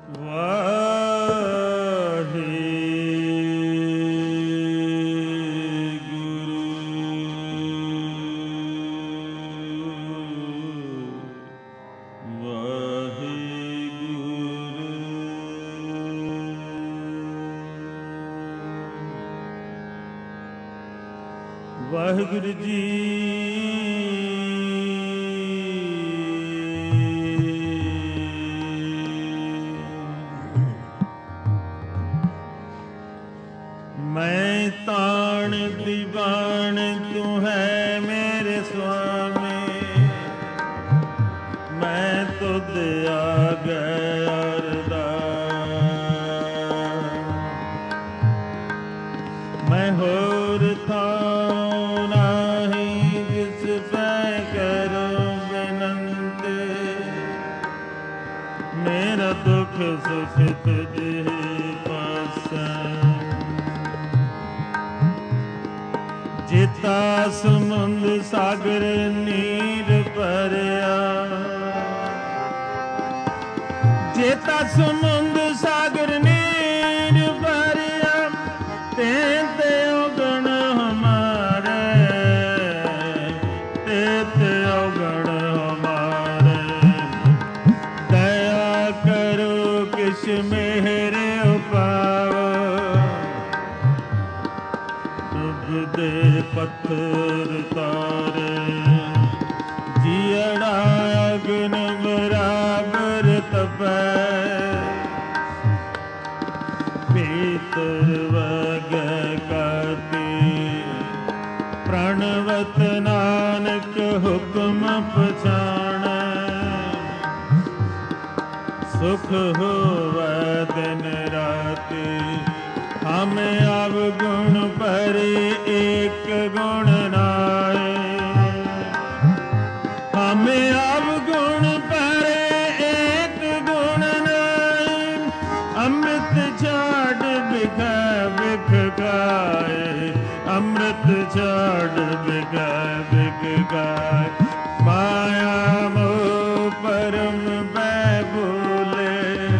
ਵਾਹਿਗੁਰੂ ਜੀ। ਮੈਂ ਤਾਣ ਦੀਵਾਨ ਤੂੰ ਹੈ ਮੇਰੇ ਸੁਆਮੀ, ਮੈਂ ਤੁਧ ਆਗੇ ਅਰਦਾਸ। ਮੈਂ ਹੋਰ ਥਾਂ ਨਾਹੀਂ ਜਿਸ ਪੈ ਕਰੂੰ ਬੇਨੰਤੀ, ਮੇਰਾ ਦੁੱਖ ਸੁਖ ਤੁਝੇ ਪਾਸੈ। ਜਿਤਾ ਸਮੁੰਦ ਸਾਗਰ ਨੀਰ ਭਰਿਆ, ਜਿਤਾ ਸਮੁੰਦ ਸਾਗਰ ਨੀਰ ਭਰਿਆ, ਤੇ ਔਗਣ ਹਮਾਰੇ, ਤੇ ਔਗਣ ਹਮਾਰੇ। ਦਇਆ ਕਰੋ ਕਿਛ ਮੇਰੇ ਉਪਾਵ, ਦੇ ਪੱਥਰ ਤਾਰੇ। ਜੀਅੜਾ ਅਗਨ ਬਰਾਬਰ ਤਪੈ, ਭੀਤਰ ਵਗੈ ਕਾਤੀ। ਪ੍ਰਣਵਤ ਨਾਨਕ ਹੁਕਮ ਪਛਾਣੈ, ਸੁਖ ਹੋਵੈ ਦਿਨ ਰਾਤੀ। ਹਮ ਅਵਗੁਣ ਭਰੇ ਏਕ ਗੁਣ ਨਾਏ, ਹਮ ਅਵਗੁਣ ਭਰੇ ਏਕ ਗੁਣ ਨਾਏ। ਅੰਮ੍ਰਿਤ ਛਾੜ ਬਿਖੈ ਬਿਖ ਗਾਏ, ਅੰਮ੍ਰਿਤ ਛਾੜ ਬਿਖੈ ਬਿਖ ਗਾਏ। ਮਾਇਆ ਮੋਹ ਪਰਮ ਬੈ ਭੂਲੇ,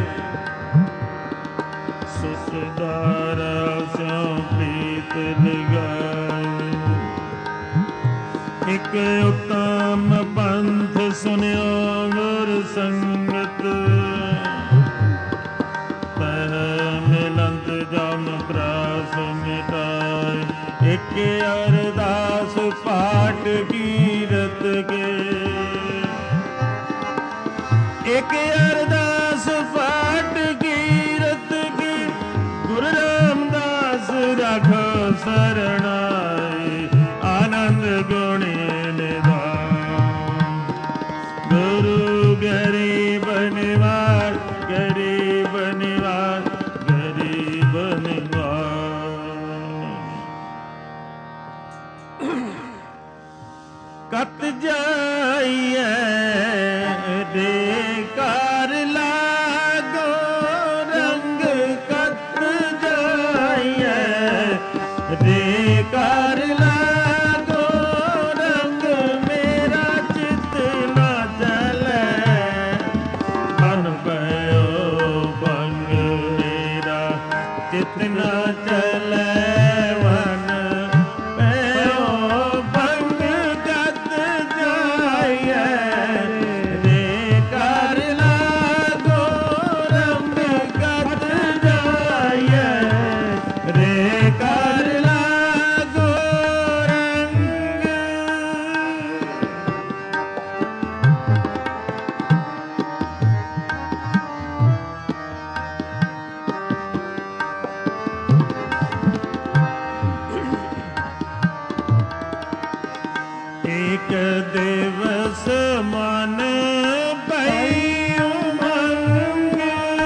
ਸੁਸਦਾਰਾ ਸਿਉ ਪ੍ਰੀਤ ਲਗਾਏ। ਇਕ ਉਤਮ ਪੰਥ ਸੁਨਿਓ ਗੁਰ ਸੰਗਤ, ਤਹਿ ਮਿਲੰਤ ਜਮ ਪ੍ਰਾਸ ਮਿਟਾਏ। ਇਕ ਅਰਦਾਸ ਪਾਠ ਕੀਰਤ ਕੇ, ਇਕ ਅਰਦਾਸ ਪਾਠ ਕੀਰਤ ਕੇ। ਗੁਰੂ ਰਾਮਦਾਸ ਰਾਖੋ ਸਰਣਾਏ, ਆਨੰਦ ਗੁਣੇ ਨਿਧਾਨ। ਗੁਰੂ ਗਰੀਬ ਨਿਵਾਰ, ਗਰੀਬ ਨਿਵਾਰ, ਗਰੀਬ ਨਿਵਾਰ। ਕਤ ਜਾਈਐ ਦੇ ਘਰ ਲਾਗੋ ਰੰਗ, ਕਤ ਜਾਈਐ ਦੇ ਘਰ ਲਾਗੋ ਰੰਗ। ਮੇਰਾ ਚਿਤ ਨਾ ਚਲੈ, ਮਨ ਭਇਓ ਭੰਗ। ਮੇਰਾ ਚਿਤ ਨਾ ਚਲੈ, ਮਨ ਭਇਓ ਭੰਗ। ਕਤ ਜਾਈਐ ਦੇ ਘਰ ਲਾਗੋ ਰੰਗ, ਕਤ ਜਾਈਐ ਰੇ ਘਰ ਲਾਗੋ ਰੰਗ। ਏਕ ਦਿਵਸ ਮਨ ਪਈ ਉਮੰਗ,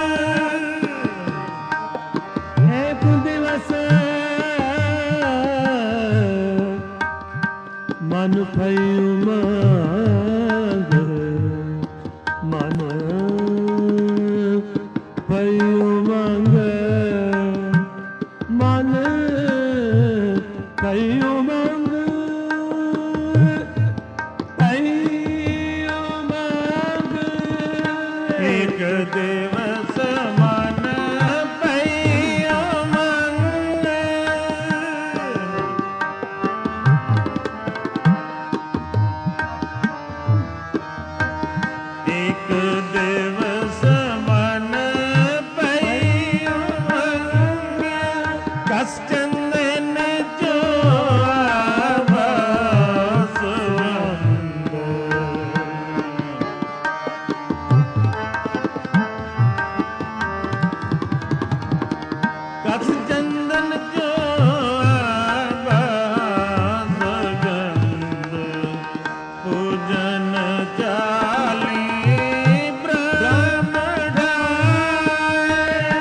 ਏਕ ਦਿਵਸ ਮਨ ਪਈ ਉਮੰਗ। ਮਨ ਪਈ ਉਮੰਗ, ਮਨ ਪਈ ਉਮੰਗ। ਏਕ ਦਿਵਸ दिवस मन पई उमंग कस चंदन जो आभास कस चंदन जो आभास गंध पूजन चाली ब्रह्म ढाए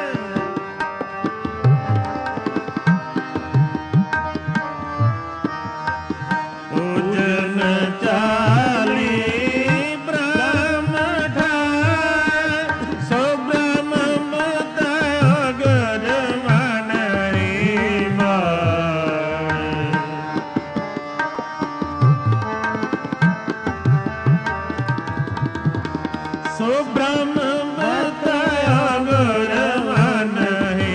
पूजन चाली ब्रह्म ढाए सो ब्रह्म बतायो गुर मन सो ब्रह्म बताया गुर मन ही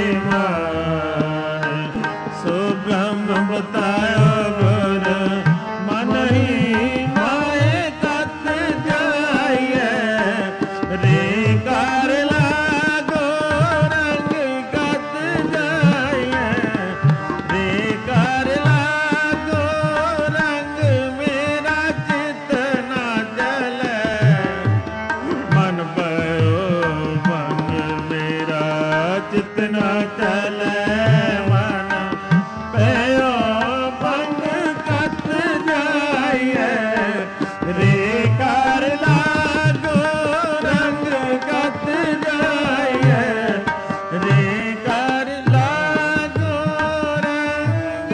माने सो ब्रह्म बताया गुर मन ही माए कत जाइए रे कर लागो रंग कत जाइए रे कर लागो रंग मेरा चित ना जले मन भयो मन मेरा चित न चले मन भयो भंग कत जाइए रे कर लागो रंग कत जाइए रे कर लागो रंग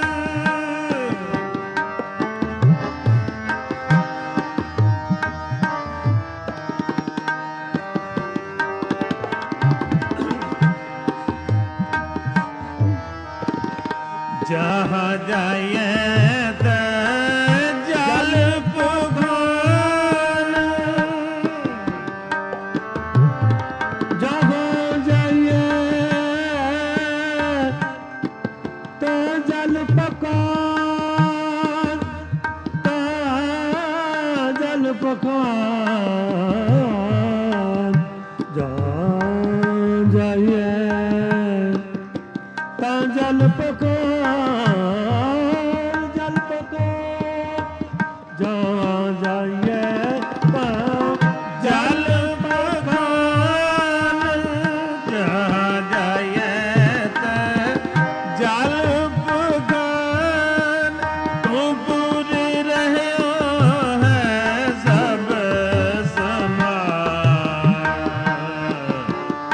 जहाँ जाइए त जल पुगान जहाँ जाइए तो जल पकान तो जल पकान जहाँ जाइए तो जल पकान जल पकान जहाँ जाइए तो जल पकान जहाँ जाइए तो जल पकान तू पूरी रहो है सब समान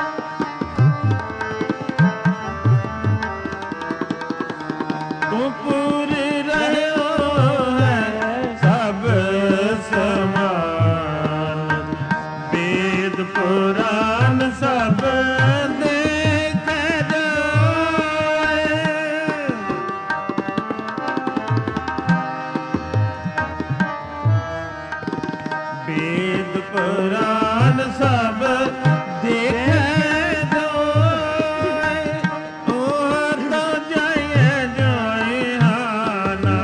तू पूरी रहो है सब समान वेद पुराण सब देख जाए वेद पुराण सब देख जाए ओ तो जाइए जोई हाना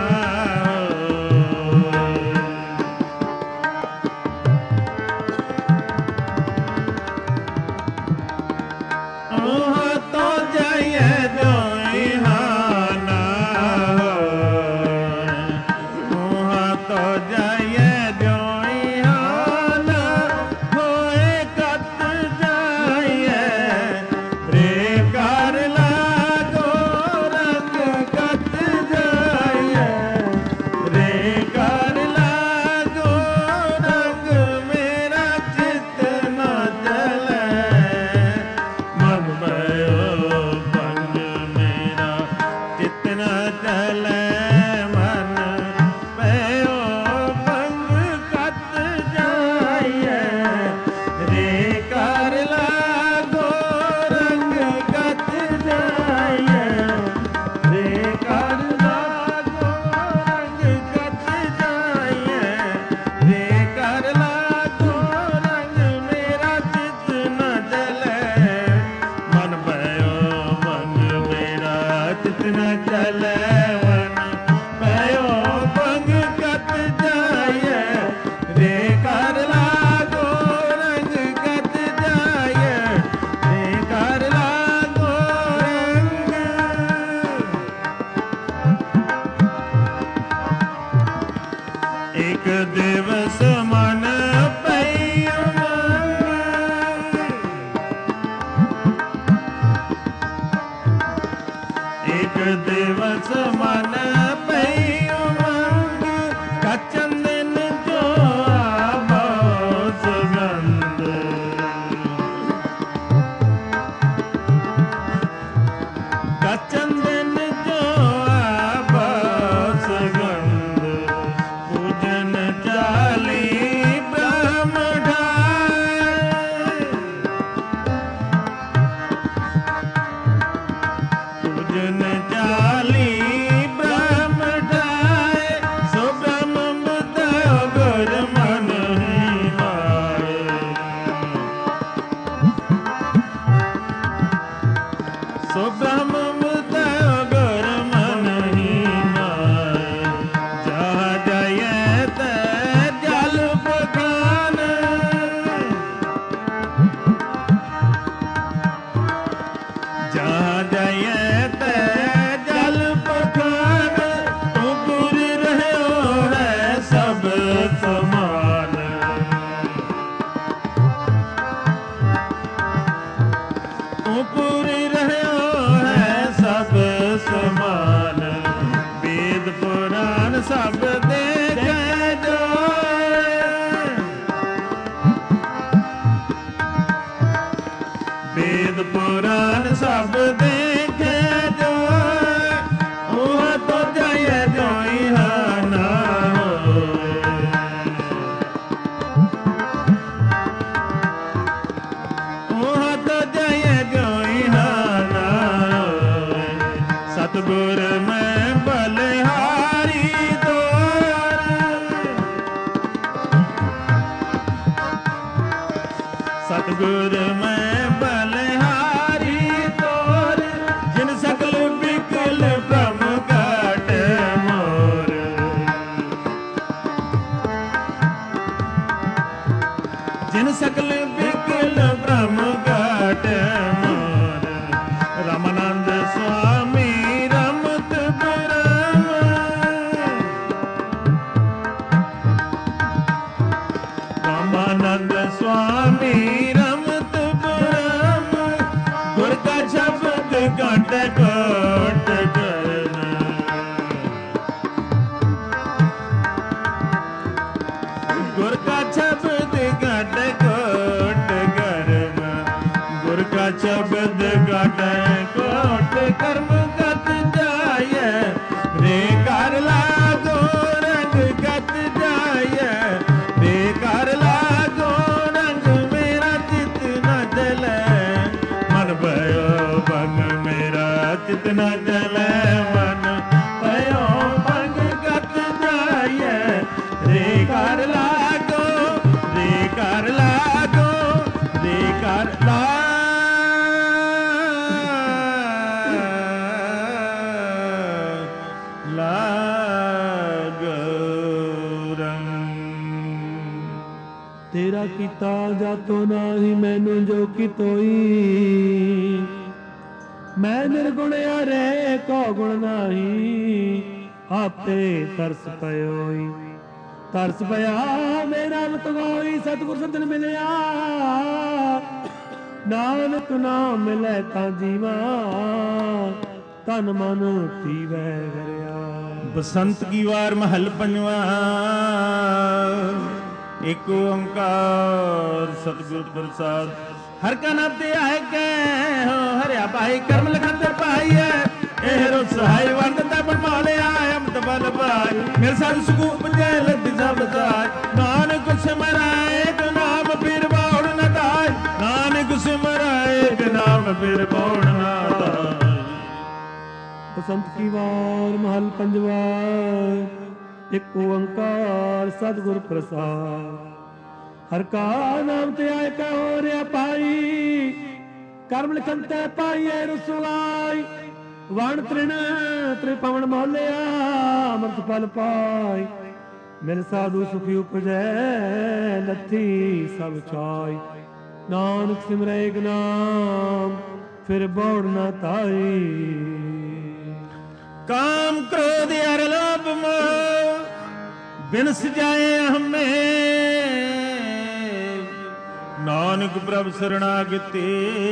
ब्रह्म मुदय गुर मन ही माय जहाँ जाय तै जल बखान जहाँ जाय तै जल बखान तू पुर रहो है सब समान तू पूरी रहो है सब समान वेद पुराण सब देखे जोए वेद पुराण सब देखे जोए वह तो जय जोई ना होए वह तो जय जोई ना होए सतगुर में बलिहारी द्वार सतगुर में बलिहारी द्वार जिन सकल विकल ब्रह्म काट मोर जिन सकल विकल ब्रह्म काट मोर रामानंद स्वामी रमत ब्रह्म रामानंद स्वामी रमत ब्रह्म गुर का शब्द काट कोट करना गुर का शब्द काट कोट करना गुर का शब्द काट कोट कर्म गत जाय रे कर लागो रंग गत जाय रे कर लागो रंग मेरा चित न जले मन भयो भंग मेरा चित न जले मन भयो भंग गत जाय रे कर लागो रे कर लागो रे कर लागो रंग ਤੇਰਾ ਕੀਤਾ ਜਾਤੋ ਨਾਹੀ ਮੈਨੂੰ ਜੋ ਕਿਤੋਈ ਮੈਂ ਨਿਰਗੁਣਿਆ ਰੇ ਕੋ ਗੁਣ ਨਾਹੀ ਆਪੇ ਤਰਸ ਪਇਓਈ ਤਰਸ ਪਿਆ ਮੇਰਾ ਮਤ ਹੋਈ ਸਤਿਗੁਰ ਸੱਜਣ ਮਿਲਿਆ ਨਾਨਕ ਨਾਮ ਮਿਲੇ ਤਾਂ ਜੀਵਾ ਤਨ ਮਨ ਧੀਵੈ ਹਰਿਆ। बसंत की वार महल पंजवा एक ओंकार सतगुर प्रसाद हर का नाम ते आए के हो हरिया भाई कर्म लखन पाई है एहरो सहाय वंदता पर माले आए अमत बल भाई मेरे साथ सुकू पंजे लद सब ताय नानक सिमराए के नाम फिर बाउड़ न ताय नानक सिमराए के नाम फिर बाउड़ न ताय। बसंत की वार महल पंजवा एक ओंकार सतगुर प्रसाद हर का नाम ते आए का हो रे पाई कर्म लिखन ते पाई रसवाई वण तृण त्रिपवन मोलिया अमृत फल पाई मेरे साधु सुखी उपजै लथी सब छाई नानक सिमरै एक नाम फिर बौड़ न ताई। काम क्रोध अर लोभ मोह बिनस जाए हमें नानक प्रभ शरणागति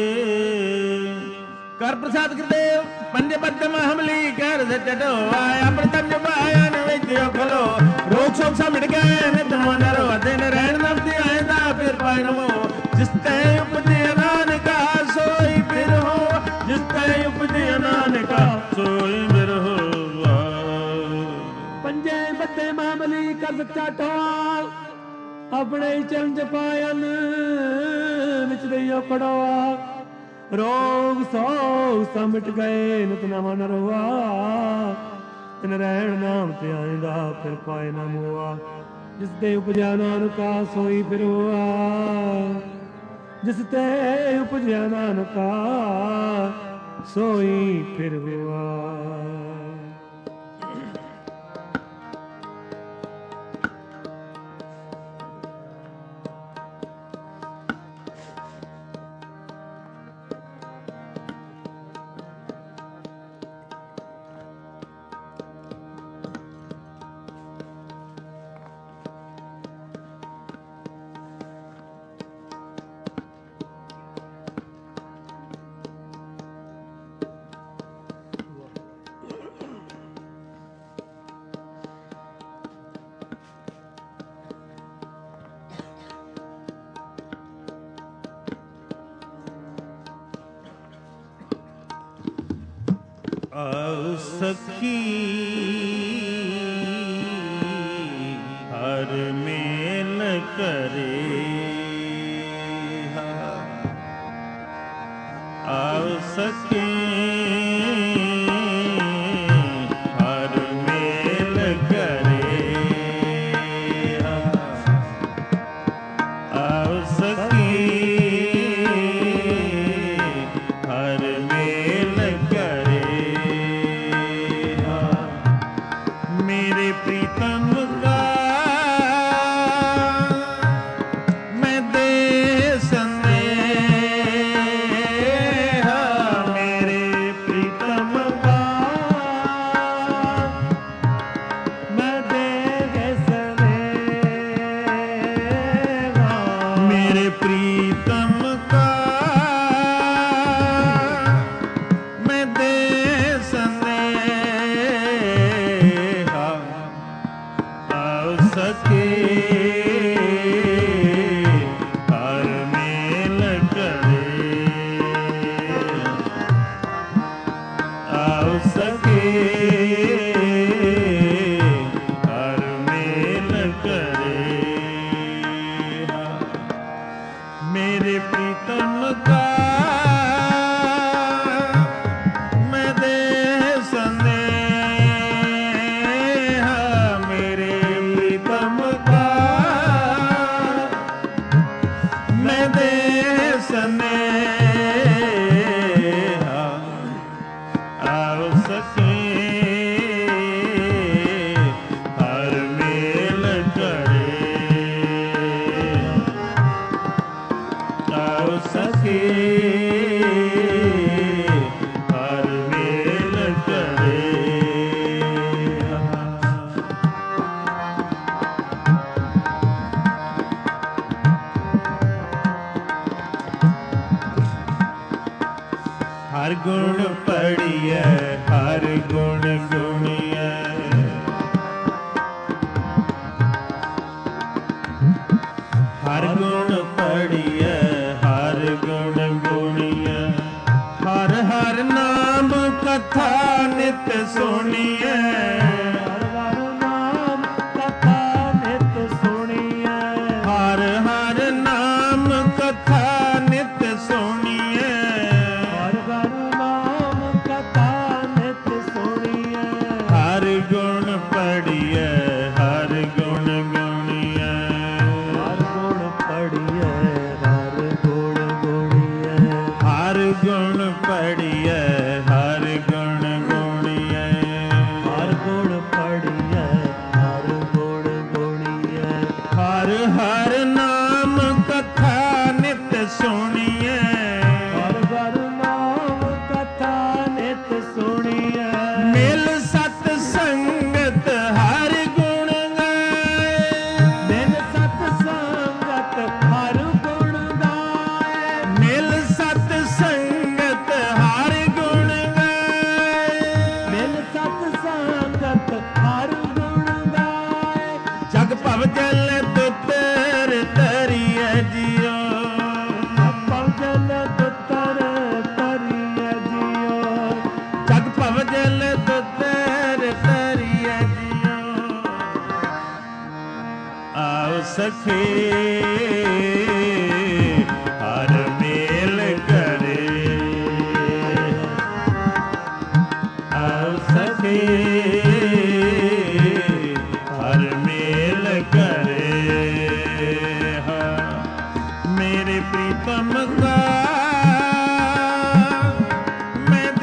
कर प्रसाद गुरुदेव पंजे बद्दम हमली कर चटो आया प्रतम जबायन विद्यो खलो रोग शोक सा मिट गए नित मन रो दिन रहन नब्दी आयदा फिर पाए नमो जिस ते उपजे नानका सोई फिर हो जिस ते उपजे नानका सोई फिर हो। पंजे बद्दे मामली कर चाटो अपने चरण जपायन विच दइयो खड़ोआ रोग सोग समट गए नित नवा न रोआ तिन रहन नाम ते आइंदा फिर पाए न मोआ जिस ते उपजा नानका सोई फिर होआ जिस ते उपजा नानका सोई फिर हुआ। ਆਉ ਸਖੀ ਹਰ ਮੇਲ ਕਰੇ, ਆਉ ਸਖੀ ਹਰ ਮੇਲ ਕਰੇ, ਆਉ ਸਖੀ ਹਰ ਮੇਲ ਕਰੇ। मेरे प्रीतम का मैं दे संदेहा, मेरे प्रीतम का मैं दे संदेहा, मेरे प्रीतम का मैं दे संदेहा, सके हर मेल करे, आओ सके हर मेल करे। मेरे प्रीतम का मैं दे संदेहा, मेरे प्रीतम का मैं दे संदेहा, आओ सके हर मेल करे, आओ सके हर मेल करे। हर गुण पढ़िए हर गुण गुणिए, हर गुण पढ़िए हर गुण गुणिए, हर हर नाम कथा नित सुनिए, हर हर नाम कथा नित सुनिए, हर हर नाम कथा नित सुनिए, हर हर नाम कथा नित सुनिए, हर गुण पढ़िए हर गुण गुणिए, हर गुण पढ़िए हर गुण गुणिए, हर गुण पढ़िए हर गुण गुणिए, हर गुण पढ़िए हर गुण गुणिए, हर हर नाम कथा नित सुनिए, हर हर नाम कथा नित सुनिए, मिल सत संगत हर गुण गाए, मिल सत संगत हर गुण गाए, मिल सत संगत हर गुण गाए, मिल सत संगत हर गुण गाए, जग भव जल दुतर तरिए जियो, पव जल दुतर तरिए जियो, जग भव जल दुतर तरिए जियो, आओ सखे हर मेल करे, आओ सखे हर मेल करे, मेरे प्रीतम का मैं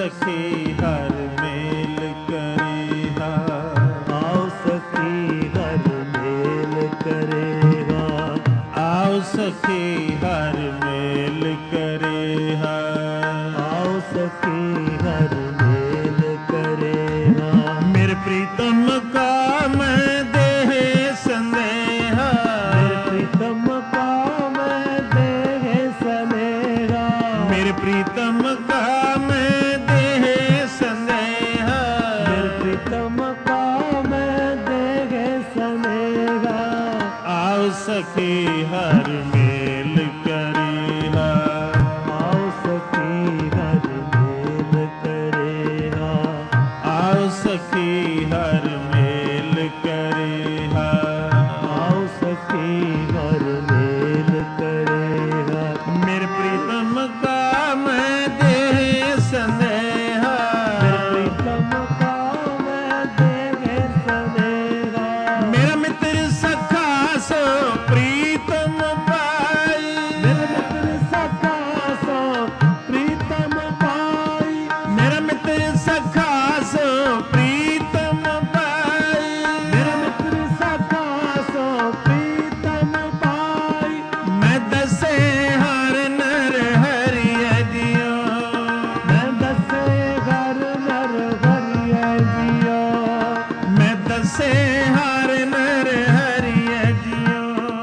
सखी हर मेल करेगा, आओ सखी हर मेल करेगा, आओ सखी हर मेल करेगा, आओ सखी हर मेल करेगा। मेरे प्रीतम का मैं देह संदेहा, मेरे प्रीतम का मैं देह सनेहा, मेरे प्रीतम का मैं देह संदेहा, मेरे प्रीतम का मैं देह सनेहा। आओ सखी हर मेल करेगा, आओ सखी हर मेल करेगा, आओ सखी हर मेल करेगा, आओ सखी हर मेल करेगा। मेरे प्रीतम का मैं देह संदेहा, मेरे प्रीतम का मैं देह सनेहा, मेरा मित्र सखा सो प्रीतम पाई, मेरे मित्र सखा सो प्रीतम पाई, मेरा मित्र सखा सो प्रीतम पाई, मेरे मित्र सखा सो प्रीतम पाई। मैं दसे हर नर हरिय दियो, मैं दसे घर नर हरिय जियो, मैं दसे हर नर हरिय जियो,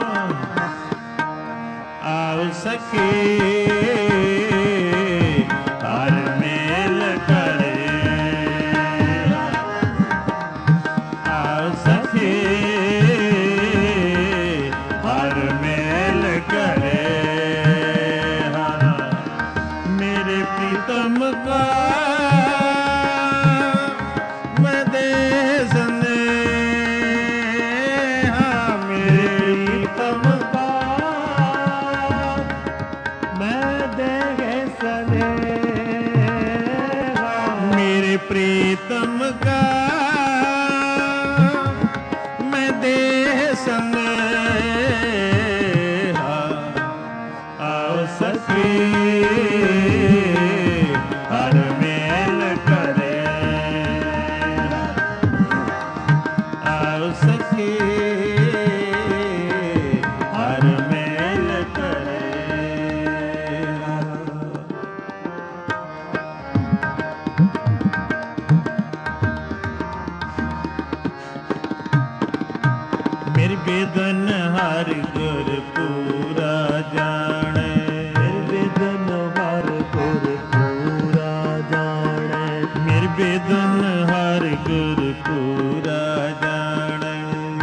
आओ सखी हर मेल करे, आओ सखी हर मेल करे, मेरे प्रीतम का मैं देह संदेहा, मेरे प्रीतम का मैं देह सनेहा, मेरे प्रीतम का मैं देह संदेहा, आओ सखी हर मेल करे, आओ सखी हर मेल करे। मेरी बेदन हर गुर पूरा जाने, मेरे वेदन हर गुर पूरा जाने, मेरी बेदन हर गुर पूरा जाने,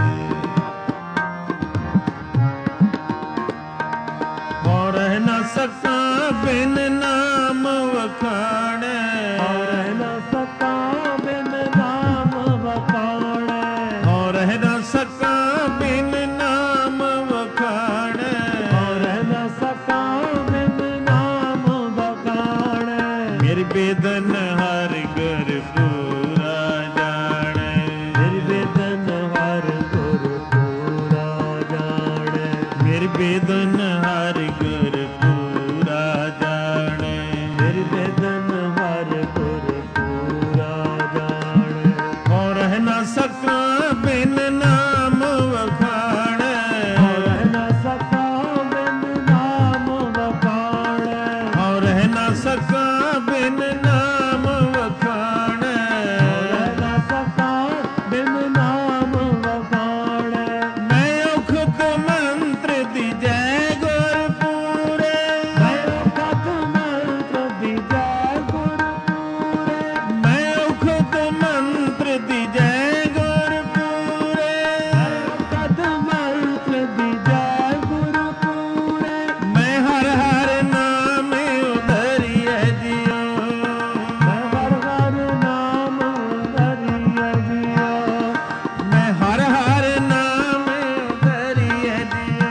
और रह न सका बिन नाम वखाणे, और न सका बिन नाम बखाने, और रह न सका बिन नाम वखाणे, और न सका बिन नाम बखाने। मेरी बेदन हर गुर पूरा जाने, मेरे वेदन हर गुर पूरा जाने, मेरी बेदन हर गुर पूरा जाने, मेरे वेदन हर गुर पूरा जाने, और रह न सका बिन नाम वखाणे, और न सका बिन नाम बखाने, और रह न सका बिन नाम वखाणे, और न सका बिन नाम बखाने। मैं उखत मंत्र दी जय गुर पूरे, मैं उखत मंत्र दी जय गुर पूरे, मैं उखत मंत्र दी जय गुर पूरे, मैं उखत मंत्र दी जय गुर पूरे। मैं हर हर नाम उधरिय जियो, मैं हर हर नाम धरिय जियो, मैं हर हर नाम उधरिय जियो,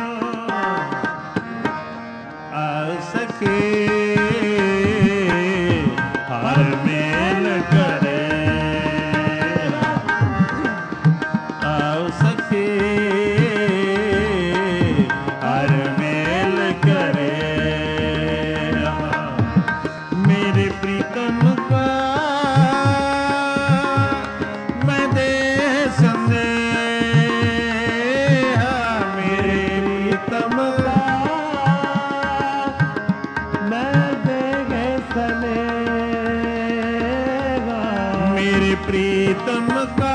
आओ सखी हर मेल करे, आओ सखी हर मेल करे, मेरे प्रीतम का ਪ੍ਰੀਤਮ ਕਾ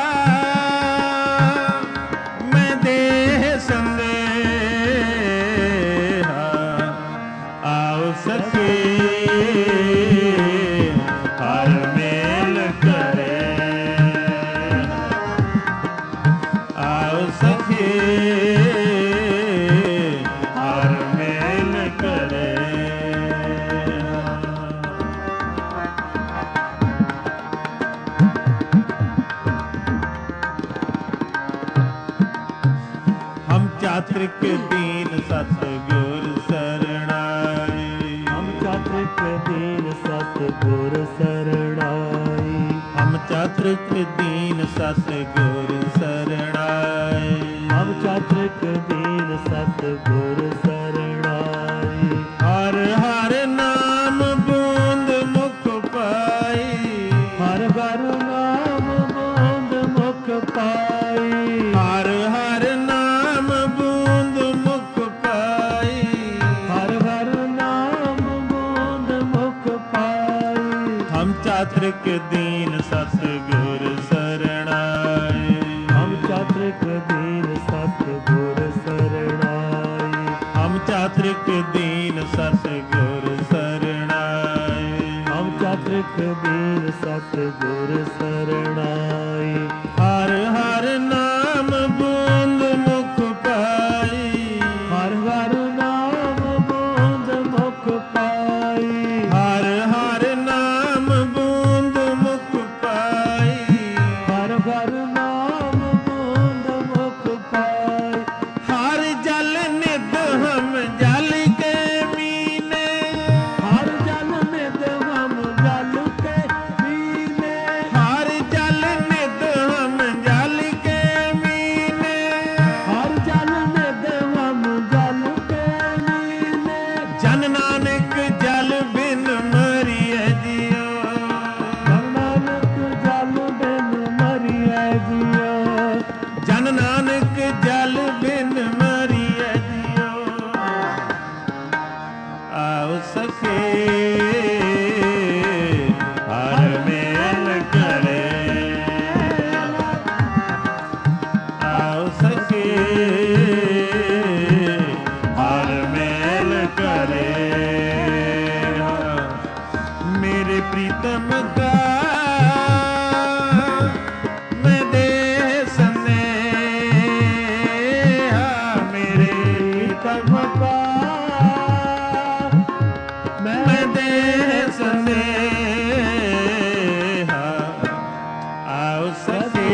ਮੈਂ ਦੇਹ ਸੰਦੇਹਾ ਆਓ ਸਖੀ ਹਰ ਮੇਲ ਕਰੇ ਆਓ ਸਖੀ ਹਰ ਮੇਲ ਕਰੇ ਚਾਤ੍ਰਿਕ ਦੀਨ ਸਤਿਗੁਰ ਸਰਣਾਈ ਹਮ ਚਾਤ੍ਰਿਕ ਦੀਨ ਸਤਿਗੁਰ ਸਰਣਾਈ ਹਮ ਚਾਤ੍ਰਿਕ ਦੀਨ ਸਤਿਗੁਰ ਸਰਣਾਈ ਹਮ ਚਾਤ੍ਰਿਕ ਦੀਨ ਸਤਿਗੁਰ ਸਰਣਾਈ ਹਰ ਹਰ ਨਾਮ ਬੂੰਦ ਮੁਖ ਪਾਈ ਹਰ ਹਰ ਨਾਮ ਬੂੰਦ ਮੁਖ ਪਾਈ ਹਰ ਹਰ ਨਾਮ ਬੂੰਦ ਮੁਖ ਪਾਈ ਹਰ ਹਰ ਨਾਮ ਬੂੰਦ ਮੁਖ ਪਾਈ ਹਮ ਚਾਤ੍ਰਿਕ ਦੀਨ ਸਤਿਗੁਰ ਸਰਣਾਈ ਹਮ ਚਾਤ੍ਰਿਕ ਦੀਨ ਸਤਿਗੁਰ ਸਰਣਾਈ ਹਮ ਚਾਤ੍ਰਿਕ ਦੀਨ ਸਤਿਗੁਰ ਸਰਣਾਈ ਹਮ ਚਾਤ੍ਰਿਕ ਦੀਨ ਸਤਿਗੁਰ ਸਰਣਾਈ ਹਰ ਹਰ ਨਾਮ ਬੂੰਦ ਮੁਖ ਪਾਈ ਹਰ ਹਰ ਨਾਮ ਬੂੰਦ ਮੁਖ ਪਾਈ ਹਰ ਹਰ ਨਾਮ ਬੂੰਦ ਮੁਖ ਪਾਈ ਹਰ ਹਰ ਨਾਮ ਬੂੰਦ ਮੁਖ ਪਾਈ ਹਰ ਜਲ ਨਿਧ ਹਮ ਜਲ ਕੇ ਮੀਨੇ ਹਰ ਜਲ ਨਿਧ ਹਮ ਜਲ ਕੇ ਪੀਨੇ ਹਰ ਜਲ ਨਿਧ ਹਮ ਜਲ ਕੇ ਮੀਨੇ ਹਰ ਜਲ ਨਿਧ ਹਮ ਜਲ ਕੇ ਪੀਨੇ ਜਨ ਨਾਨਕ ਜਲ ਬਿਨ ਮਰੀਐ ਜਿਉ ਨਾਨਕ ਜਲ ਬਿਨ ਮਰੀਐ ਜਿਉ ਜਨ ਨਾਨਕ ਜਲ ਬਿਨ ਮਰੀਐ ਜਿਉ ਆਓ ਸਖੀ ਹਰ ਮੇਲ ਕਰੇ ਆਓ ਸਖੀ ਹਰ ਮੇਲ ਕਰੇ ਮੇਰੇ ਪ੍ਰੀਤਮ ਕਾ ਮੈਂ ਦੇਹ ਸੰਦੇਹਾ ਮੇਰੇ ਕਰਮ ਪਾ ਮੈਂ ਦੇਹ ਸੰਦੇਹਾ ਆਓ ਸਖੀ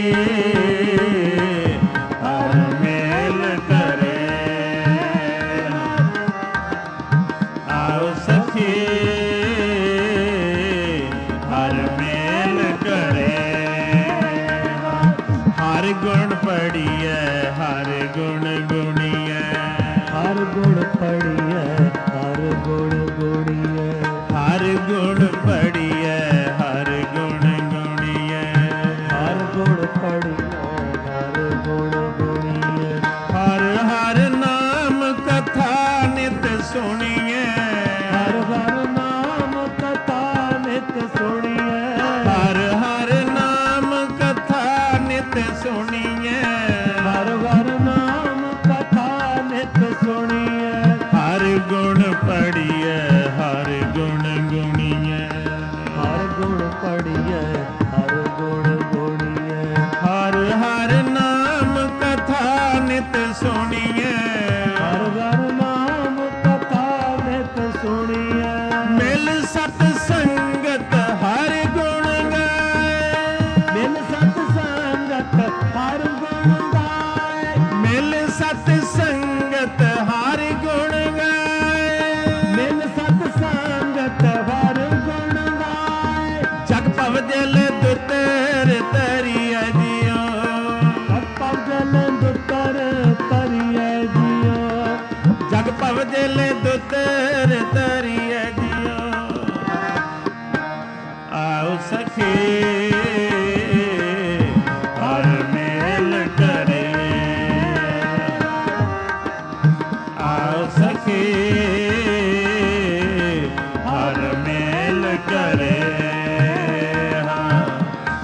ਹਰ ਮੇਲ ਕਰੇ ਆਓ ਸਖੀ ਹਰ ਮੇਲ ਕਰੇ ਹਰ ਗੁਣ ਪੜੀਐ ਹਰ ਗੁਣ ਗੁਣੀਐ ਹਰ ਗੁਣ ਪੜੀਐ ਹਰ ਗੁਣ ਗੁਣੀਐ ਹਰ ਗੁਣ ਪੜੀਐ ਹਰ ਗੁਣ ਗੁਣੀਐ ਹਰ ਗੁਣ ਪੜੀਐ ਹਰ ਗੁਣ ਗੁਣੀਐ ਹਰ ਹਰ ਨਾਮ ਕਥਾ ਨਿਤ ਸੁਣੀਐ ਹਰ ਹਰ ਨਾਮ ਕਥਾ ਨਿਤ ਸੁਣੀਐ ਹਰ ਹਰ ਨਾਮ ਕਥਾ ਨਿਤ ਸੁਣੀਐ ਹਰ ਹਰ ਨਾਮ ਕਥਾ ਨਿਤ ਸੁਣੀਐ ਹਰ ਗੁਣ ਪੜੀਐ ਹਰ ਗੁਣ ਗੁਣੀਐ ਹਰ ਗੁਣ ਪੜੀਐ ਹਰ ਗੁਣ ਗੁਣੀਐ ਹਰ ਹਰ ਨਾਮ ਕਥਾ ਨਿਤ ਸੁਣੀਐ ਹਰ ਹਰ ਨਾਮ ਕਥਾ ਨਿਤ ਸੁਣੀਐ ਮਿਲ ਸਤ ਸੰਗਤ ਹਰ ਗੁਣ ਗਾਏ ਮਿਲ ਸਤ ਸੰਗਤ ਹਰ ਗੁਣ ਗਾਏ ਮਿਲ ਸਤ ਸੰਗਤ ਹਰ ਗੁਣ ਗਾਏ ਮਿਲ ਸਤ ਸੰਗਤ ਹਰ ਗੁਣ ਗਾਏ ਜਗ ਭਵ ਜਲ ਦੁਤਰ ਤਰੀਐ ਜਿਉ ਪਵ ਜਲ ਦੁਤਰ ਤਰੀਐ ਜਿਉ ਜਗ ਭਵ ਜਲ ਦੁਤਰ ਤਰੀਐ ਜਿਉ ਆਓ ਸਖੀ ਹਰ ਮੇਲ ਕਰੇ ਆਓ ਸਖੀ ਹਰ ਮੇਲ ਕਰੇ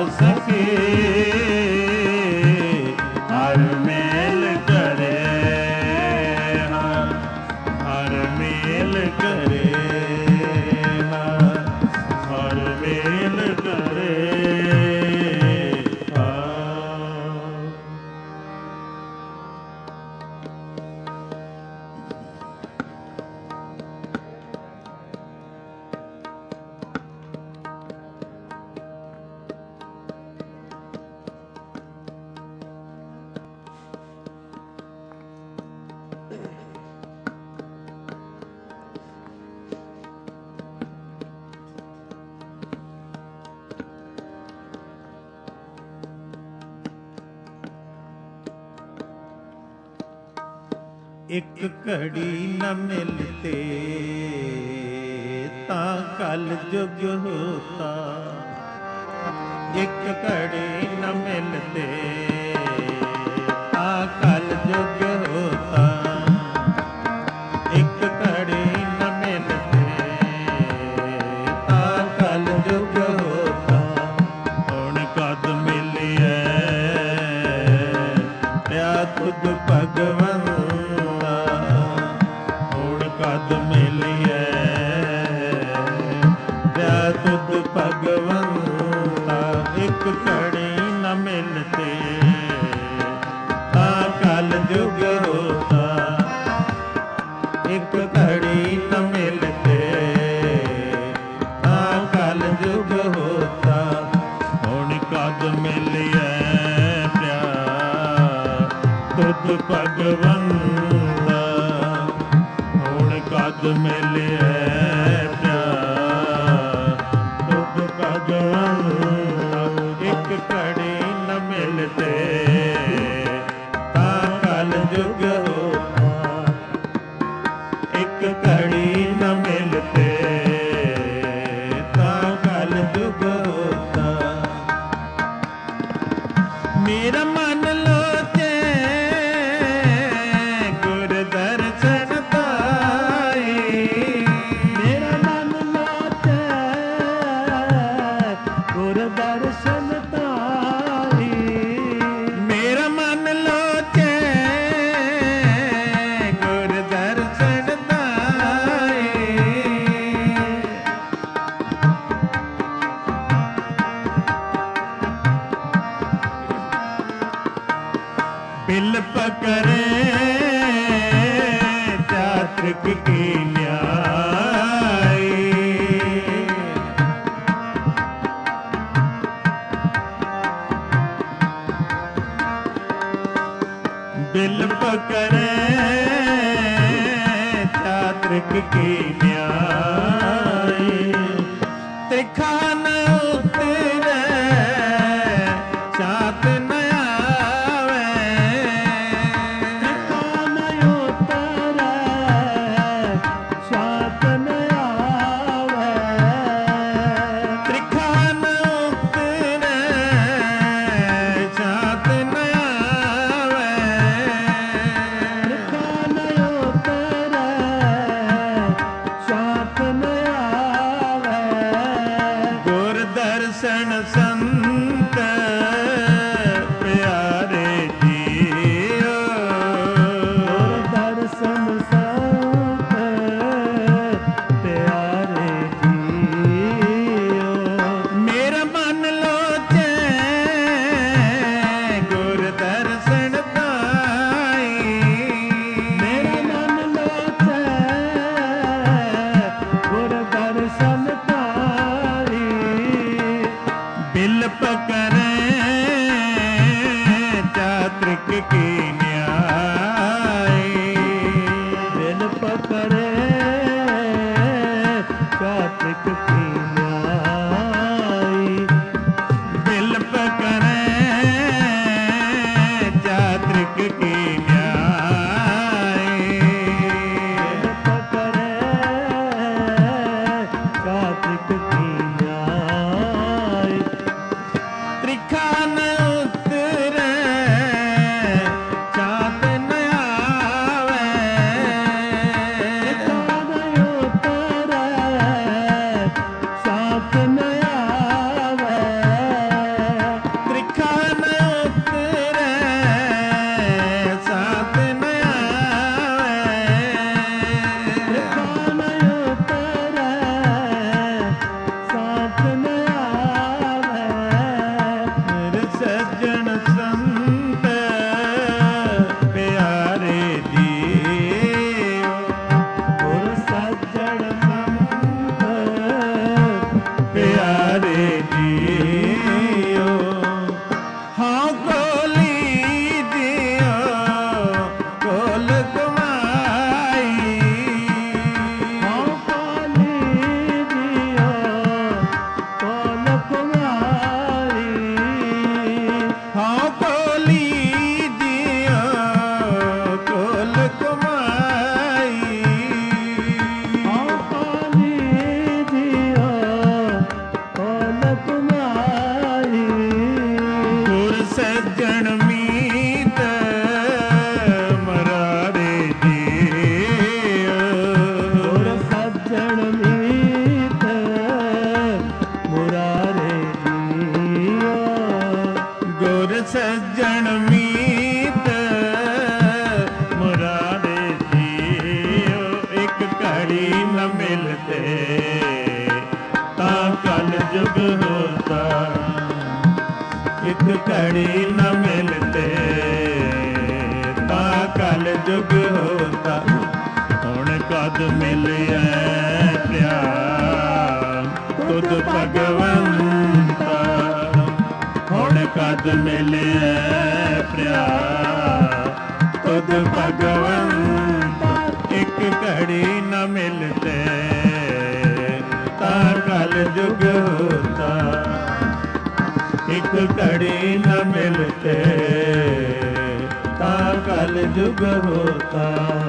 ਸਕੇ ਹਰ ਮੇਲ ਕਰੇ ਹਰ ਮੇਲ ਕਰੇ ਹਰ ਮੇਲ ਕਰੇ ਇੱਕ ਘੜੀ ਨ ਮਿਲਤੇ ਤਾਂ ਕਲ ਜੁਗ ਹੋਤਾ ਇੱਕ ਘੜੀ ਨ ਮਿਲਤੇ ਤਾਂ ਕਲ ਜੁਗ ਹੋਤਾ ਇੱਕ ਘੜੀ ਨ ਮਿਲਤੇ ਤਾਂ ਕਲ ਜੁਗ ਹੋਤਾ ਹੁਣ ਕਦ ਮਿਲਿਐ ਪਿਆ ਤੁਧ ਭਗਵੰਤ ਕਦ ਮਿਲਿਐ ਪਿਆ ਤੁਧ ਭਗਵੰਤਾ ਇੱਕ ਘੜੀ ਨ ਮਿਲਤੇ ਤਾਂ ਕਲ ਜੁਗ ਹੋਤਾ ਇੱਕ ਘੜੀ ਨ ਮਿਲਤੇ ਤਾਂ ਕਲ ਜੁਗ ਹੋਤਾ ਹੁਣ ਕਦ ਮਿਲਿਐ ਪਿਆ ਤੁਧ ਭਗਵੰਤਾ ਕਦ ਮਿਲਿਐ ਪਿਆ ਤੁਧ ਭਗਵੰਤਾ ਇੱਕ ਘੜੀ ਨ ਮਿਲਤੇ ਤਾਂ ਕਲ ਜੁਗ ਹੋਤਾ ਇੱਕ ਘੜੀ ਨ ਮਿਲਤੇ ਤਾਂ ਕਲ ਜੁਗ ਹੋਤਾ ਮੇਰਾ ਮਨ ਲੋਚੇ ਗੁਰ ਦਰਸ਼ਨ ਬਿਲ ਪਕਰੇ ਚਾਤ੍ਰਿਕ ਕੀ ਨਿਆਈ ਬਿਲ ਪਕਰੇ ਚਾਤ੍ਰਿਕ ਕੀ ਨਿਆਈ ਤਿਰਖਾ ਨ ਉਤਰੈ ਚਾਤ ਨ ਦਰਸ਼ਨ ਸੰਤ ਪਿਆਰੇ ਜੀਓ ਦਰਸ਼ਨ ਸੰਤ ਪਿਆਰੇ ਜੀਓ ਮੇਰਾ ਮਨ ਲੋਚੈ ਗੁਰ ਦਰਸ਼ਨ ਤਾਈ ਮੇਰਾ ਮਨ ਲੋਚੈ ਗੁਰ ਦਰਸ਼ਨ ਬਿਲ ਪਕਰੇ ਚਾਤ੍ਰਿਕ ਕੀ ਨਿਆਈ ਬਿਲ ਪਕਰੇ ਚਾਤ੍ਰਿਕ ਕੀ ਨਿਆਈ ਬਿਲ ਪਕਰੇ ਚਾਤ੍ਰਿਕ ਕੀ ਨਿਆਈ ਬਿਲ ਪਕਰੇ ਚਾਤ੍ਰਿਕ ਕੀ ਤ੍ਰਿਖਾ ਨ ਉਤਰੈ ਸੱਜਣ ਮੀਤ ਮੁਰਾਰੇ ਜੀਓ, ਇੱਕ ਘੜੀ ਨ ਮਿਲਤੇ ਤਾਂ ਕਲ ਜੁਗ ਹੋਤਾ, ਇੱਕ ਘੜੀ ਨ ਮਿਲਤੇ ਤਾਂ ਕਲ ਜੁਗ ਹੋਤਾ। ਹੁਣ ਕਦ ਮਿਲਿਆ ਪਿਆਰ ਤੁਧ ਭਗਵੰਤਾ, ਹੁਣ ਕਦ ਮਿਲਿਆ ਪਿਆਰ ਤੁਧ ਭਗਵੰਤਾ। ਇੱਕ ਘੜੀ ਨ ਮਿਲਤੇ ਤਾਂ ਕਲ ਜੁਗ ਹੋਤਾ, ਇੱਕ ਘੜੀ ਨ ਮਿਲਤੇ ਤਾਂ ਕਲ ਜੁਗ ਹੋਤਾ।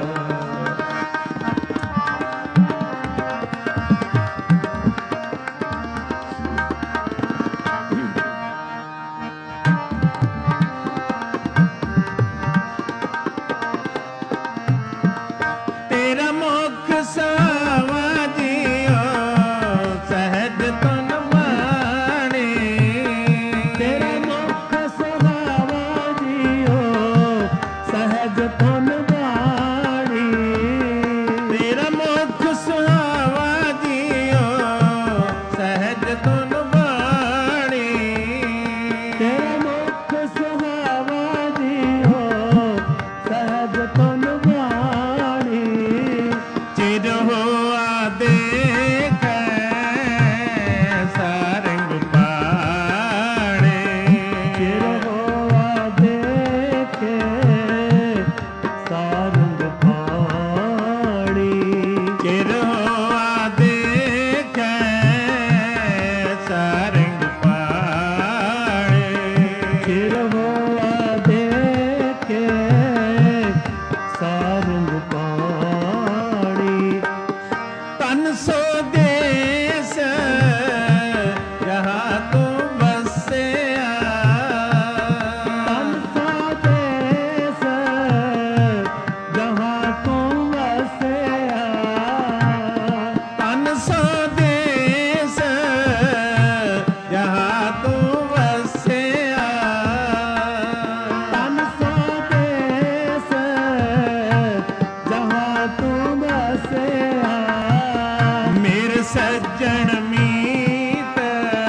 ਤੇਰਾ ਮੁਖ ਸੁਹਾਵਾ ਜੀਓ, ਸਹਿਜ ਧੁਨ ਬਾਣੀ। ਤੇਰਾ ਮੁਖ ਸੁਹਾਵਾ ਜੀਓ, ਸਹਿਜ ਧੁਨ ਬਾਣੀ। ਤੇਰਾ ਮੁਖ ਸੁਹਾਵਾ ਜੀਓ, ਸਹਿਜ ਧੁਨ ਬਾਣੀ। ਤੇਰਾ ਮੁਖ ਸੁਹਾਵਾ ਜੀਓ, ਸਹਿਜ ਧੁਨ ਬਾਣੀ। ਚਿਰ ਹੋਆ ਦੇਖੈ ਸਾਰੰਗ ਪਾਣੇ। ਚਿਰ ਹੋਆ ਦੇਖੇ ਸਾਰੰਗ ਪਾਣੀ। ਚਿਰ ਹੋਆ ਦੇਖੈ ਸਾਰੰਗ ਪਾਣੇ। ਚਿਰ ਹੋਆ ਦੇਖੇ ਸਾਰੰਗ ਪਾਣੀ। ਤਨ ਸੋ ਦੇਸ ਜਹਾਂ ਤੂੰ ਵਸਿਆ। ਤਨ ਸੋ ਦੇਸ ਜਹਾਂ ਤੂੰ ਵਸਿਆ। ਤਨ ਸੋ ਦੇਸ ਜਹਾਂ ਤੂੰ ਵਸਿਆ। ਤਨ ਸੋ ਦੇਸ ਜਹਾਂ ਤੂੰ ਵਸਿਆ। ਮੇਰੇ ਸੱਜਣ ਮੀਤ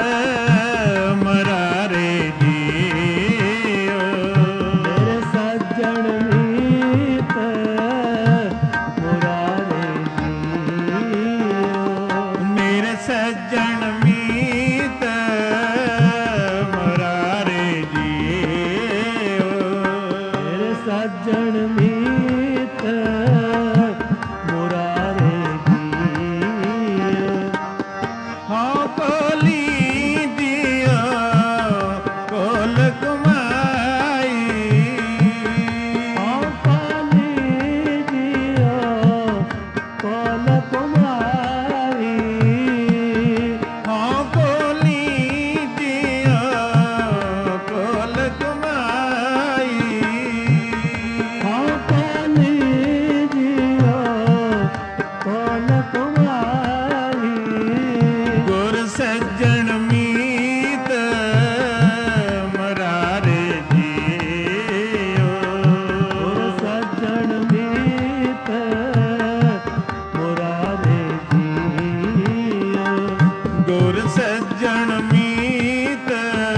ਮਰਾਰੇ ਜੀਓ। ਮੇਰੇ ਸੱਜਣ ਮੀਤ ਮੁਰਾਰੇ ਜੀਓ। ਮੇਰੇ ਸੱਜਣ ਮੀਤ ਮਰਾਰੇ ਜੀਓ। ਮੇਰੇ ਸੱਜਣ ਮੀਤ ਮੁਰਾਰੇ ਜੀਓ। ਹਾਂ ਕੋਲੀ ਦਿਓ ਕੋਲ ਕੁਮਾਈ। ਆਓ ਕਾਲੀ ਜੀਓ ਕੋਲ ਕੁਮਾਰੀ। ਹਾਂ ਕੋਲੀ ਦਿਓ ਕੋਲ ਕੁਮਾਈ। ਆਓ ਕਾਲੀ ਜੀਓ ਕੋਲ ਕੁਮਾਰੀ। ਗੁਰ ਸੱਜਣ ਮੀਤ ਮਰਾਰੇ ਜੀਓ। ਗੁਰ ਸੱਜਣ ਮੀਤ ਮੁਰਾਰੇ ਜੀਓ। ਗੁਰ ਸੱਜਣ ਮੀਤ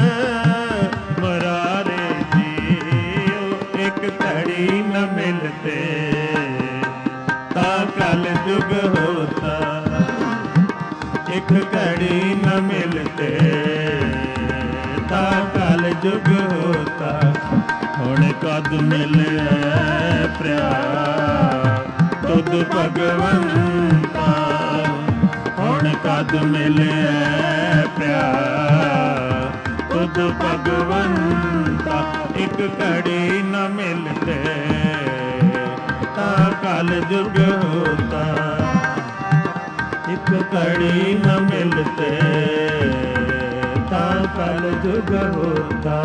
ਮਰਾਰੇ ਜੀਓ। ਇੱਕ ਘੜੀ ਨ ਮਿਲਤੇ ਤਾਂ ਕਲ ਜੁਗ ਹੋਤਾ। ਇੱਕ ਘੜੀ ਨ ਮਿਲਤੇ ਤਾਂ ਕਲ ਜੁਗ ਹੋਤਾ। ਹੁਣ ਕਦ ਮਿਲਿਆ ਪਿਆਰ ਤੁਧ ਭਗਵੰਤਾ। ਹੁਣ ਕਦ ਮਿਲਿਆ ਪਿਆਰ ਤੁਧ ਭਗਵੰਤਾ। ਇੱਕ ਘੜੀ ਨ ਮਿਲਤੇ ਤਾਂ ਕਲ ਜੁਗ ਹੋਤਾ। ਇੱਕ ਘੜੀ ਨ ਮਿਲਤੇ ਤਾਂ ਕਲ ਜੁਗ ਹੋਤਾ।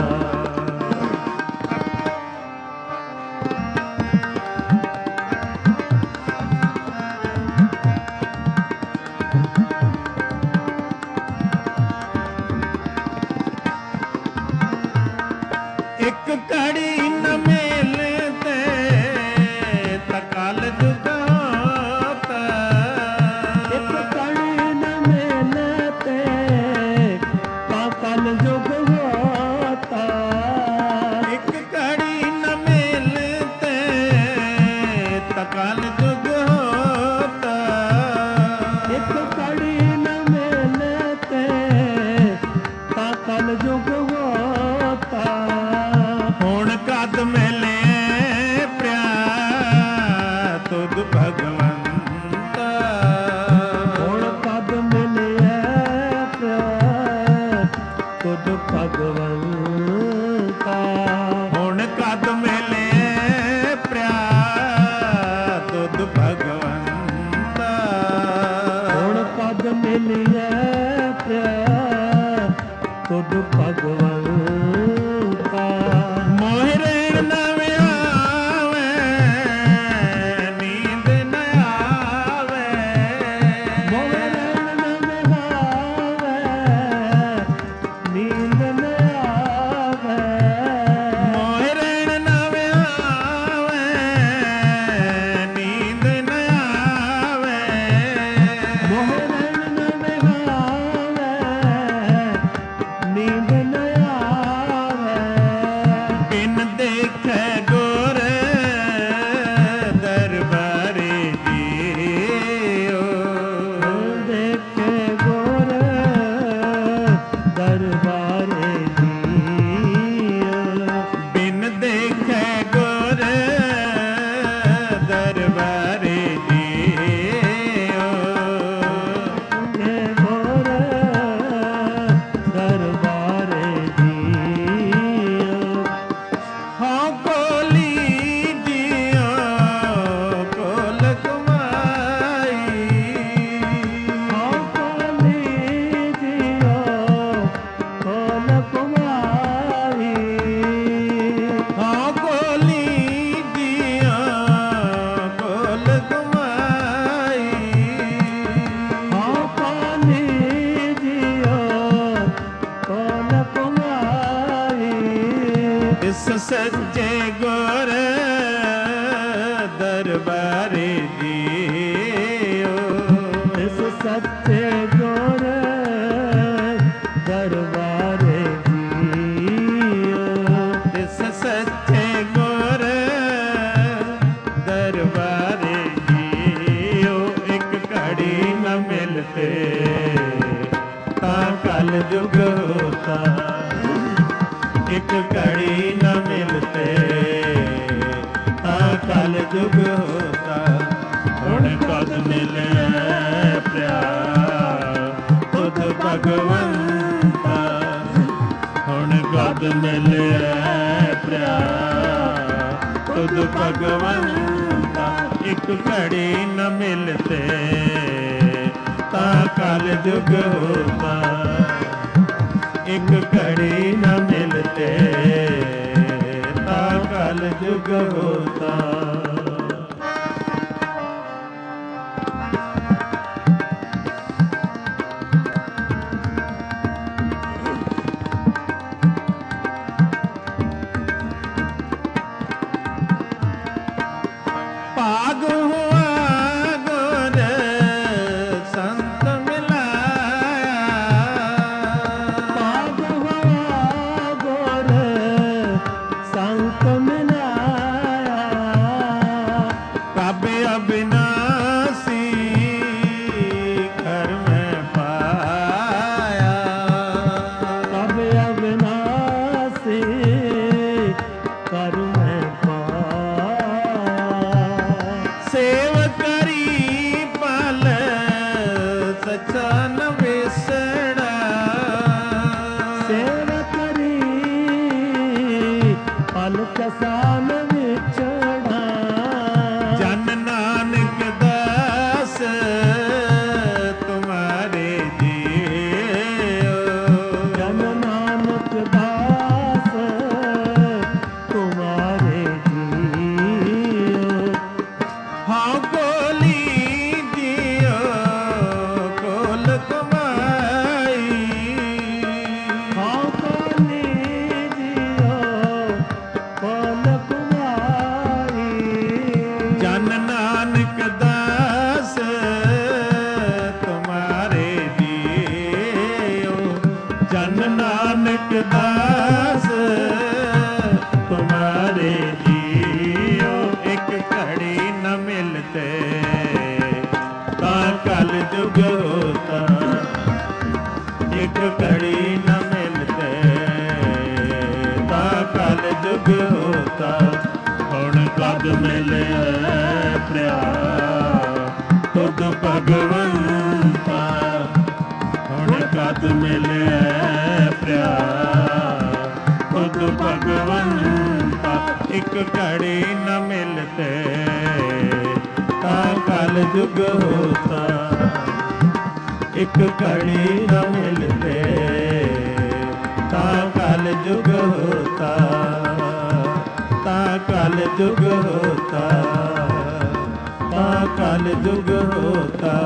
ਇੱਕ ਘੜੀ ਨ ਮਿਲਤੇ ਤਕਾਲ ਜੁਗ ਹੋਤਾ ਇੱਕ ਘੜੀ ਨ ਮਿਲਤੇ ਤਕਾਲ ਜੁਗ ਹੋਤਾ ਇੱਕ ਘੜੀ ਨ ਮਿਲਤੇ ਤਕਾਲ ਜੁਗ ਹੋਤਾ ਇੱਕ ਘੜੀ ਨ ਮਿਲਤੇ ਤਕਾਲ ਜੁਗ ਹੋਤਾ ਹੁਣ ਕਦ ਮਿਲੇ ਪ੍ਰਿਆ ਤੁਧ ਭਗਵੰਤਾ ਹੁਣ ਕਦ ਮਿਲਿਆ ਪਿਆ ਤੁਧ ਭਗਵੰਤਾ ਹੁਣ ਕਦ ਮਿਲੇ ਪ੍ਰਿਆ ਤੁਧ ਭਗਵੰਤਾ ਹੁਣ ਕਦ ਮਿਲਿਆ ਪਿਆ ਤੁਧ ਭਗਵੰਤਾ ਮੋਹ ਰਹਿਣ ਨ ਵਿਆਵੇ ਨੀਂਦ ਨ ਆਵੇ ਮੋਹ ਰਹਿਣ ਨ ਵਿਹਾਵੇ ਨੀਂਦ ਨ ਆਵੇ ਮੋਹ ਰਹਿਣ ਨ ਵਿਆਵੇ ਨੀਂਦ ਨ ਆਵੇ ਮੋਹ ਰਹਿਣ ਨ ਵਿਹਾਵੇ ਨੀਂਦ ਨ ਆਵੇ ਬਿਨ ਦੇਖੈ ਗੁਰ ਦਰਬਾਰੇ ਜੀਓ ਦੇਖੇ ਗੁਰ ਦਰਬਾਰੇ ਜੀਓ ਬਿਨ ਦੇਖੈ ਗੁਰ ਦਰਬਾਰੇ ਜੀਓ ਦੇਖੇ ਗੁਰ ਦਰਬਾਰੇ ਜੀਓ ਹਾਂ ਕੋਲੀ ਜੀਓ ਕੋਲ ਕਮਾਈ ਹਉ ਕੋਲੀ ਜੀਓ ਕੋਲ ਕੁਮਾਰੀ ਹਾਂ ਕੋਲੀ ਜੀਓ ਕੋਲ ਕਮਾਈ ਹਉ ਕੋਲੀ ਜੀਓ ਕੋਲ ਕੁਮਾਰੀ ਇਸ ਸੱਚੇ ਗੁਰ ਦਰਬਾਰੇ ਜੀਓ ਇਸ ਸੱਚੇ ਗੁਰ ਦਰਬਾਰੇ ਜੀਓ ਇਸ ਸੱਚੇ ਗੁਰ ਦਰਬਾਰੇ ਜੀਓ ਇੱਕ ਘੜੀ ਨ ਮਿਲਤੇ ਤਾਂ ਕਲ ਜੁਗ ਹੋਤਾ ਇੱਕ ਘੜੀ ਨ ਮਿਲਤੇ ਤਾਂ ਕਲ ਜੁਗ ਹੋਤਾ ਹੁਣ ਕਦ ਮਿਲੇ ਪ੍ਰਿਆ ਤੁਧ ਭਗਵੰਤਾ ਹੁਣ ਕਦ ਮਿਲੇ ਪ੍ਰਿਆ ਤੁਧ ਭਗਵੰਤਾ ਇੱਕ ਘੜੀ ਨ ਮਿਲਤੇ ਤਾਂ ਕਲ ਜੁਗ ਹੋਤਾ ਇੱਕ ਘੜੀ ਨ ਮਿਲਤੇ ਤਾਂ ਕਲ ਜੁਗ ਹੋਤਾ ਭਾਗ ਹੋਆ ਗੁਰ ਸੰਤ ਮਿਲਾਇਆ ਭਾਗ ਹੋਆ ਗੁਰ ਸੰਤ ਮਿਲਾਇਆ ਕਬ ਅਬਿਨਾਸੀ ਘਰ ਮੈਂ ਪਾਇਆ ਕਬ ਅਬਿਨਾਸੀ ਕਰ ਮੈਂ ਪਾਇਆ ਸੇਵ ਕਰੀ ਪਲ ਸਚਾ ਨ ਵਿਸੜਾ ਸੇਵ ਕਰੀ ਪਲ ਕਸਾਨ ਵਿਛੜਾ ਜਨ ਨਾਨਕ ਦਾਸ ਤੁਮਾਰੇ ਜੀਓ ਜਨ ਨਾਨਕ ਦਾਸ ਤੁਮਾਰੇ ਜੀਓ ਹਾਂ ਕੋਲੀ ਜੀਓ ਕੋਲ ਕਮਾਈ ਹਉ ਕੋਲੀ ਜੀਓ दास तुम्हारे जियो एक घड़ी न मिलते ता कल जुग होता एक घड़ी न मिलते ता कल जुग होता हुण कद मिले प्रिया तुद भगवंता हुण कद मिले प्रिया तुद भगवंता एक घड़ी न मिलते ता कल जुग होता एक घड़ी न मिलते ता कल जुग होता ता कल जुग होता ता कल जुग होता।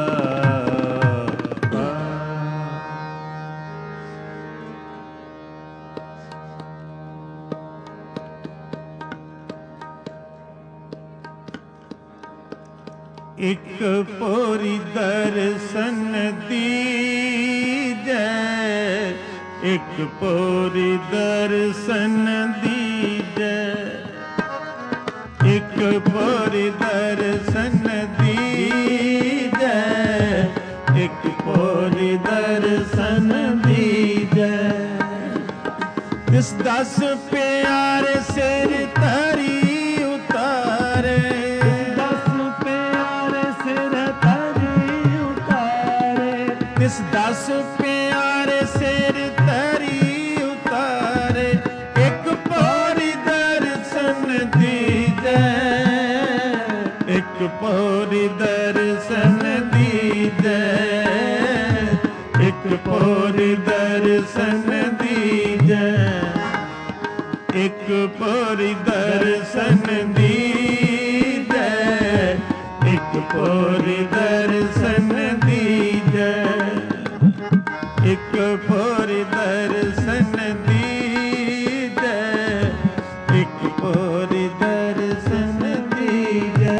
एक पोरी दर्शन दीजै एक पोरी दर्शन दीजै एक पोरी दर्शन दीजै एक पोरी दर्शन दीजै तिस दस प्यारे सिर धरी उतारे तिस दस प्यारे सिर धरी उतारे एक पोरी दर्शन दीजै एक पोरी दर्शन दीजै एक पोरी दर्शन दीजै एक पोरी दर्शन दीजै एक पोरी दर्शन दीजै एक पोरी दर्शन दीजै एक पोरी दर्शन दीजै।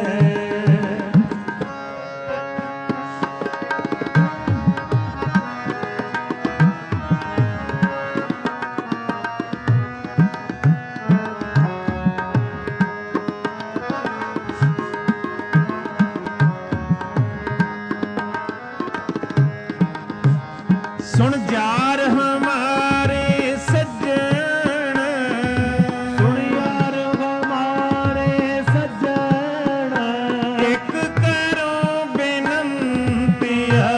सुन जार हमारे सज्जन सुन यार हमारे सज्जन एक करो बेनंतिया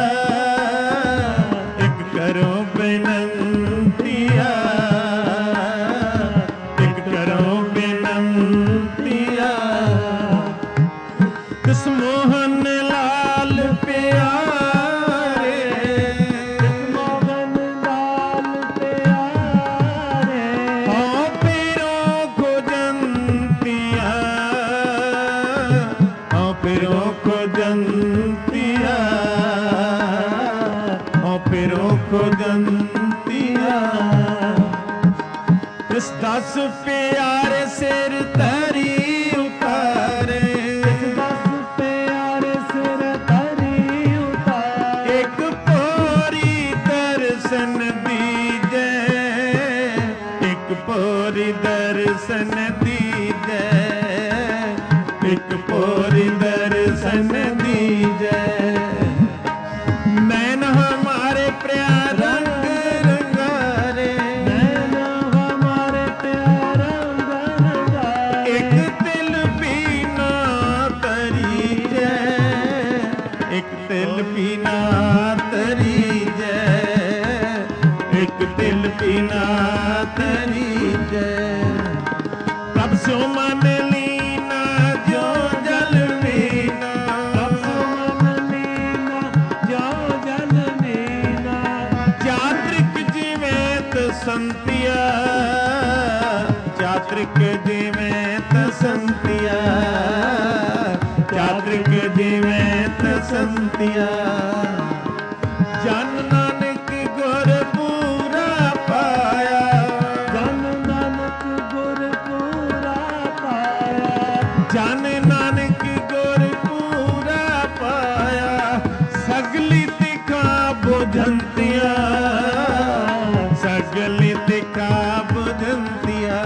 एक करो बेनंतिया एक करो बेनंतिया किस मोहन लाल प्यारे खोजंतिया तिस दस प्यारे सिर धरी उतारे तिस दस प्यारे सिर धरी उतारे एक पोरी दर्शन दीजै एक पोरी दर्शन दीजै एक पोरी दर्शन दीजै नैन हमारे प्यार रंग रंगारे नैन हमारे प्यार रंग रंगारे एक तिल पीना तरी जै एक तिल पीना तरी जै एक तिल पीना तरी जै तब सो मन लीना जो जल मीना तब सो मन लीना जो जल मीना चात्रिक जीवेत संतिया चात्रिक जीवेत संतिया चात्रिक जीवेत संतिया जन नानक गुर पूरा पाया जन नानक गुर पूरा पाया जन नानक गुर पूरा पाया सगली तिखा बुझंतिया सगली ਤਿਖਾ ਬੁਝੰਤੀਆ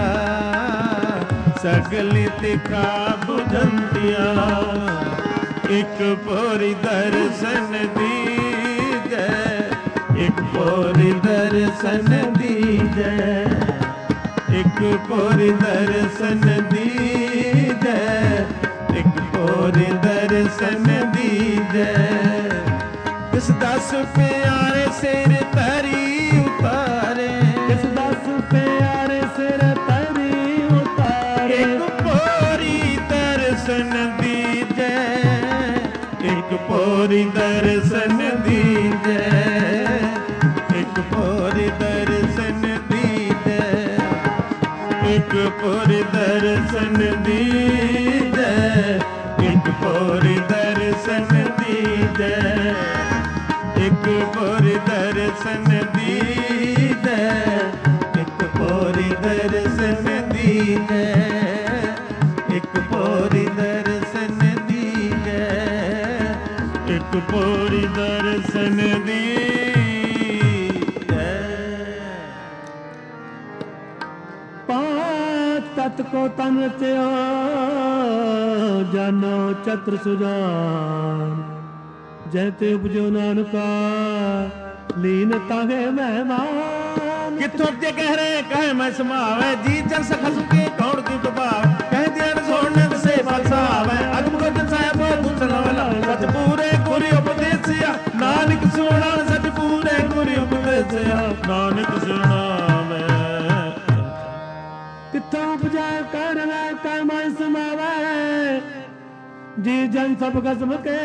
ਸਗਲ ਤਿਖਾ ਬੁਝੰਤੀਆ ਇੱਕ ਪੋਰੀ ਦਰਸ਼ਨ ਦੀਜੈ ਇੱਕ ਪੋਰੀ ਦਰਸ਼ਨ ਦੀਜੈ ਇੱਕ ਪੋਰੀ ਦਰਸ਼ਨ ਦੀਜੈ ਇੱਕ ਪੋਰੀ ਦਰਸ਼ਨ ਦੀਜੈ ਕਿਸ ਦਸ ਪਿਆਰੇ ਸਿਰ ਧਰੀ ਉਤਾਰੇ ਕਿਸ ਦਸ ਪਿਆਰੇ ਸਿਰ ਧਰੀ ਉਤਾਰੇ ਇੱਕ ਪੋਰੀ ਦਰਸ਼ਨ ਦੀਜੈ ਇੱਕ ਪੋਰੀ ਦਰਸ਼ਨ ਦੀਜੈ ਇੱਕ ਪੋਰੀ ਦਰਸ਼ਨ ਦੀਜੈ ਇੱਕ ਪੋਰੀ ਦਰਸ਼ਨ ਦੀਜੈ ਇੱਕ ਪੋਰੀ ਦਰਸ਼ਨ ਦੀਜੈ ਇੱਕ ਪੋਰੀ ਦਰਸ਼ਨ ਦੀਜੈ ਇੱਕ ਪੋਰੀ ਦਰਸ਼ਨ ਦੀਜੈ ਇੱਕ ਪੋਰੀ ਦਰਸ਼ਨ ਦੀਜੈ ਇੱਕ ਪੋਰੀ ਦਰਸ਼ਨ ਦੀਜੈ पांच तत् को तन रचया जानो चत्र सुजान जैते उपजो नानका लीन ताहे मेहमान किथों ते कह रहे कहे मैं समावे जी जन सखा सुके कौड़ की प्रभाव कह दिया सोने से फलसावे अगम को जन साहब दूसरा वाला सच पूरे गुरु उपदेसिया नानक सुना सच पूरे गुरु उपदेसिया नानक सुना किथों उपजा कर मैं समावे जी जन सब कसम के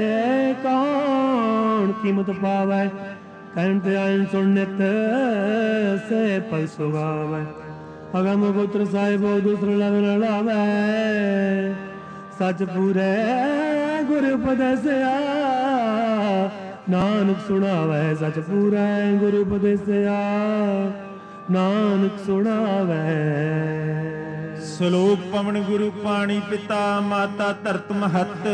कौन कीमत पावे कहते आयन सुनित से पल सुगावे अगम पुत्र साहिब दूसर लग लड़ावे सच पूरे गुरु उपदेसिया नानक सुनावे सच पूरे गुरु उपदेसिया नानक सुनावे ਸ਼ਲੋਕ ਪਵਨ ਗੁਰੂ ਪਾਣੀ ਪਿਤਾ ਮਾਤਾ ਧਰਤ ਮਹਤ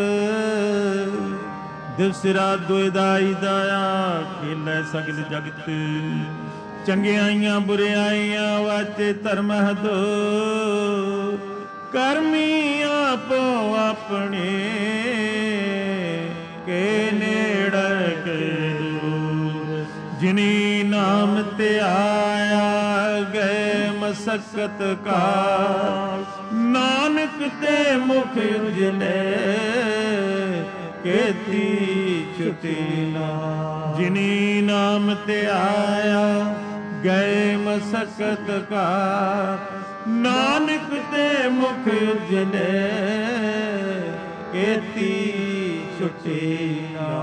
ਦਿਵਸ ਰਾਤ ਦੁਇਦਾਈ ਦਾਇਆ ਖੇਲੇ ਸਗਲ ਜਗਤ ਚੰਗਿਆਈਆਂ ਬੁਰਿਆਈਆਂ ਵਾਚੇ ਧਰਮ ਹਦੋ ਕਰਮੀ ਆਪੋ ਆਪਣੇ ਕੇ ਨੇੜੇ ਕੇ ਦੂਰ ਜਿਨੀ ਨਾਮ ਤੇ ਆਇਆ ਗਏ ਮਸਕਤ ਕਾਲ ਨਾਨਕ ਤੇ ਮੁਖ ਉਜਲੇ ਕੀਤੀ ਛੁਟੀ ਨਾ ਜਿਨੀ ਨਾਮ ਤੇ ਆਇਆ ਗਏ ਮਸਕਤ ਕਾਲ ਨਾਨਕ ਤੇ ਮੁਖ ਉਜਲੇ ਕੀਤੀ ਛੁਟੀ ਨਾ।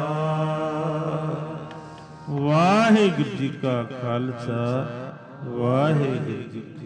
ਵਾਹਿਗੁਰੂ ਜੀ ਕਾ ਖਾਲਸਾ ਵਾਹਿਗੁਰੂ ਜੀ